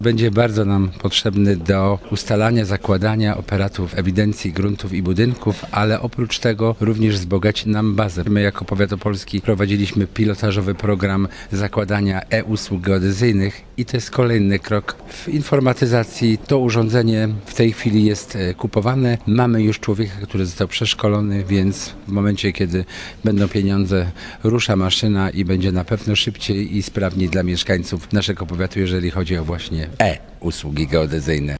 Będzie bardzo nam potrzebny do ustalania, zakładania operatów ewidencji gruntów i budynków, ale oprócz tego również wzbogaci nam bazę. My jako Powiat Opolski prowadziliśmy pilotażowy program zakładania e-usług geodezyjnych i to jest kolejny krok w informatyzacji. To urządzenie w tej chwili jest kupowane. Mamy już człowieka, który został przeszkolony, więc w momencie, kiedy będą pieniądze, rusza maszyna i będzie na pewno szybciej i sprawniej dla mieszkańców naszego powiatu, jeżeli chodzi o właśnie e-usługi geodezyjne.